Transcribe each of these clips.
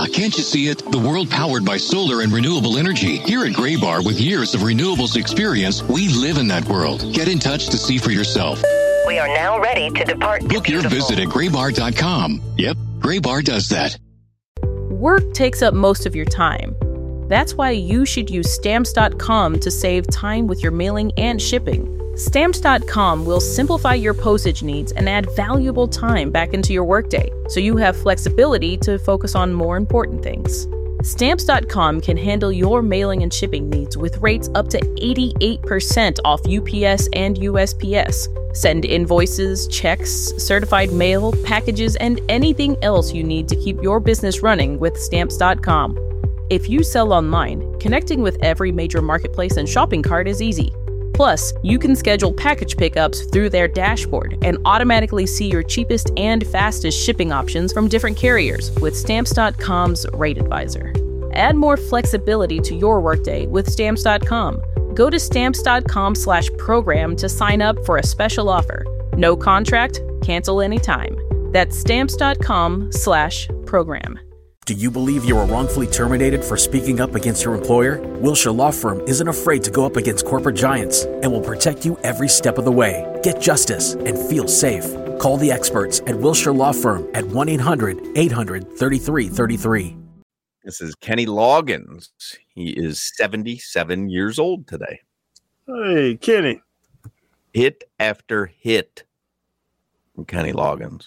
can't you see it? The world powered by solar and renewable energy. Here at Graybar, with years of renewables experience, we live in that world. Get in touch to see for yourself. We are now ready to depart. Book your visit at graybar.com. Yep, Graybar does that. Work takes up most of your time. That's why you should use Stamps.com to save time with your mailing and shipping. Stamps.com will simplify your postage needs and add valuable time back into your workday, so you have flexibility to focus on more important things. Stamps.com can handle your mailing and shipping needs with rates up to 88% off UPS and USPS. Send invoices, checks, certified mail, packages, and anything else you need to keep your business running with Stamps.com. If you sell online, connecting with every major marketplace and shopping cart is easy. Plus, you can schedule package pickups through their dashboard and automatically see your cheapest and fastest shipping options from different carriers with Stamps.com's Rate Advisor. Add more flexibility to your workday with Stamps.com. Go to Stamps.com/program to sign up for a special offer. No contract, cancel anytime. That's Stamps.com/program. Do you believe you were wrongfully terminated for speaking up against your employer? Wilshire Law Firm isn't afraid to go up against corporate giants and will protect you every step of the way. Get justice and feel safe. Call the experts at Wilshire Law Firm at 1-800-800-3333. This is Kenny Loggins. He is 77 years old today. Hey, Kenny. Hit after hit from Kenny Loggins.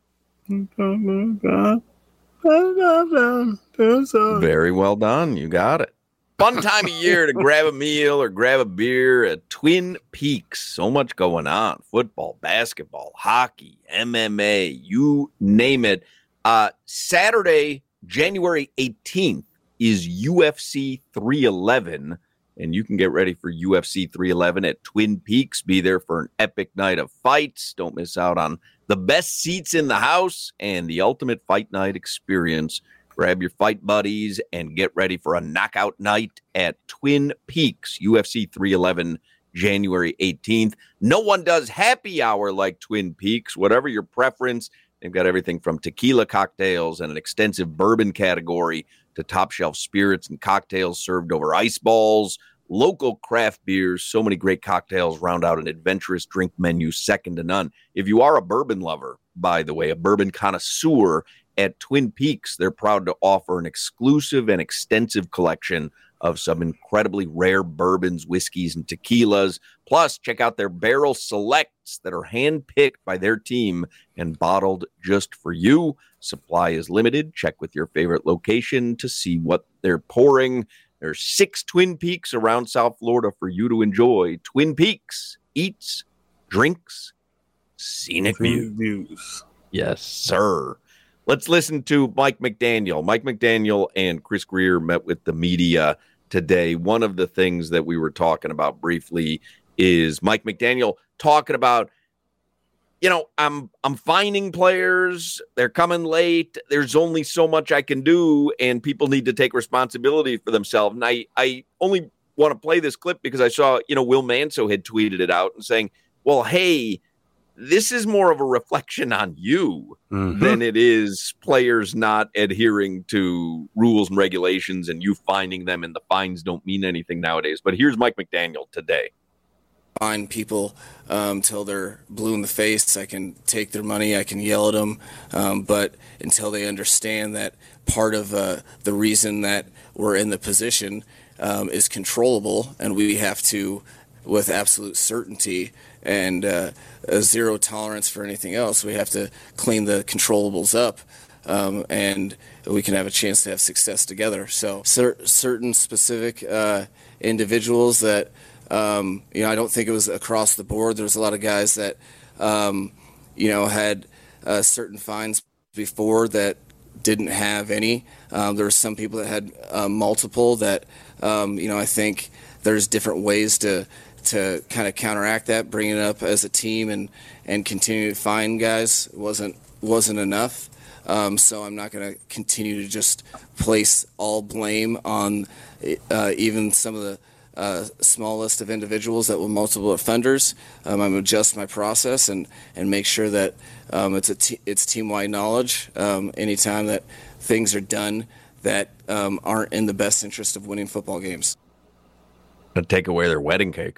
Very well done. You got it. Fun time of year to grab a meal or grab a beer at Twin Peaks. So much going on. Football, basketball, hockey, MMA, you name it. Saturday, January 18th is UFC 311, and you can get ready for UFC 311 at Twin Peaks. Be there for an epic night of fights. Don't miss out on the best seats in the house and the ultimate fight night experience. Grab your fight buddies and get ready for a knockout night at Twin Peaks, UFC 311, January 18th. No one does happy hour like Twin Peaks. Whatever your preference, they've got everything from tequila cocktails and an extensive bourbon category to top shelf spirits and cocktails served over ice balls, local craft beers. So many great cocktails round out an adventurous drink menu second to none. If you are a bourbon lover, by the way, a bourbon connoisseur, at Twin Peaks, they're proud to offer an exclusive and extensive collection of some incredibly rare bourbons, whiskeys, and tequilas. Plus, check out their barrel selects that are handpicked by their team and bottled just for you. Supply is limited. Check with your favorite location to see what they're pouring. There's 6 Twin Peaks around South Florida for you to enjoy. Twin Peaks, eats, drinks, scenic views. Yes, sir. Let's listen to Mike McDaniel. Mike McDaniel and Chris Greer met with the media today. One of the things that we were talking about briefly is Mike McDaniel talking about, I'm finding players. They're coming late. There's only so much I can do, and people need to take responsibility for themselves. And I only want to play this clip because I saw, Will Manso had tweeted it out and saying, well, hey, this is more of a reflection on you than it is players not adhering to rules and regulations and you finding them, and the fines don't mean anything nowadays. But here's Mike McDaniel today. Fine people till they're blue in the face. I can take their money. I can yell at them. But until they understand that part of the reason that we're in the position is controllable, and we have to, with absolute certainty and a zero tolerance for anything else, we have to clean the controllables up, and we can have a chance to have success together. So certain specific individuals that, I don't think it was across the board. There was a lot of guys that, had certain fines before that didn't have any. There were some people that had multiple that, I think there's different ways to kind of counteract that, bring it up as a team and continue to find guys wasn't enough. So I'm not going to continue to just place all blame on even some of the smallest of individuals that were multiple offenders. I'm going to adjust my process and make sure that it's team-wide knowledge. Anytime that things are done that aren't in the best interest of winning football games. To take away their wedding cake.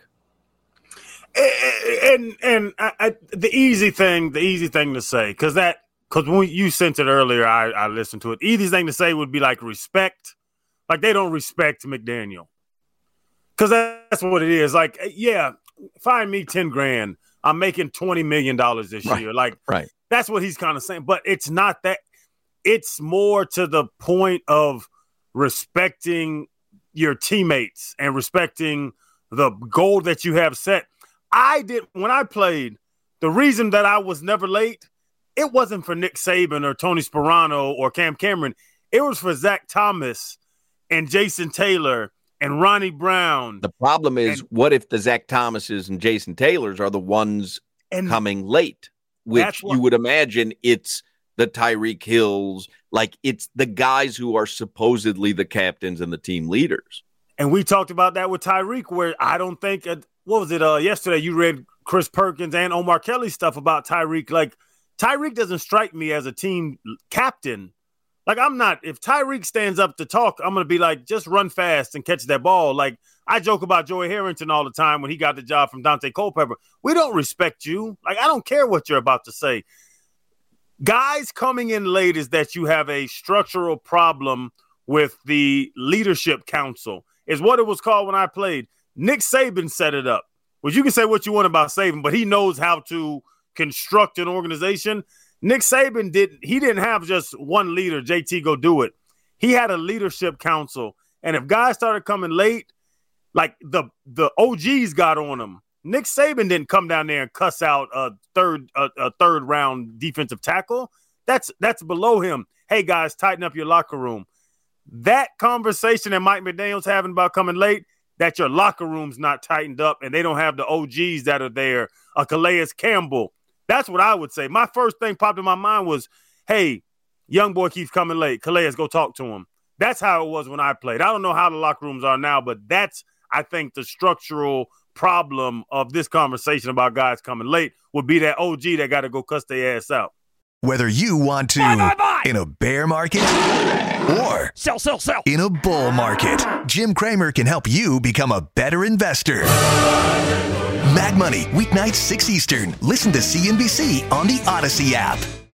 And the easy thing to say, because when you sent it earlier, I listened to it. Easy thing to say would be like respect. Like they don't respect McDaniel, because that's what it is. Like, yeah, find me $10,000. I'm making $20 million this year. Like, that's what he's kind of saying. But it's not that. It's more to the point of respecting your teammates and respecting the goal that you have set. When I played, the reason that I was never late, it wasn't for Nick Saban or Tony Sperano or Cam Cameron. It was for Zach Thomas and Jason Taylor and Ronnie Brown. The problem is, what if the Zach Thomases and Jason Taylors are the ones coming late, which you would imagine it's the Tyreek Hills, like it's the guys who are supposedly the captains and the team leaders. And we talked about that with Tyreek, where I don't think what was it yesterday? You read Chris Perkins and Omar Kelly stuff about Tyreek. Like, Tyreek doesn't strike me as a team captain. Like, I'm not. If Tyreek stands up to talk, I'm going to be like, just run fast and catch that ball. Like, I joke about Joey Harrington all the time when he got the job from Dante Culpepper. We don't respect you. Like, I don't care what you're about to say. Guys coming in late is that you have a structural problem with the leadership council, is what it was called when I played. Nick Saban set it up. Well, you can say what you want about Saban, but he knows how to construct an organization. Nick Saban didn't have just one leader, JT, go do it. He had a leadership council. And if guys started coming late, like the OGs got on him. Nick Saban didn't come down there and cuss out a third round defensive tackle. That's below him. Hey, guys, tighten up your locker room. That conversation that Mike McDaniel's having about coming late, that your locker room's not tightened up and they don't have the OGs that are there, Calais Campbell. That's what I would say. My first thing popped in my mind was, hey, young boy keeps coming late. Calais, go talk to him. That's how it was when I played. I don't know how the locker rooms are now, but that's, I think, the structural problem of this conversation about guys coming late would be that OG that got to go cuss their ass out. Whether you want to in a bear market or sell in a bull market, Jim Cramer can help you become a better investor. Mag Money, weeknights 6 Eastern. Listen to CNBC on the Odyssey app.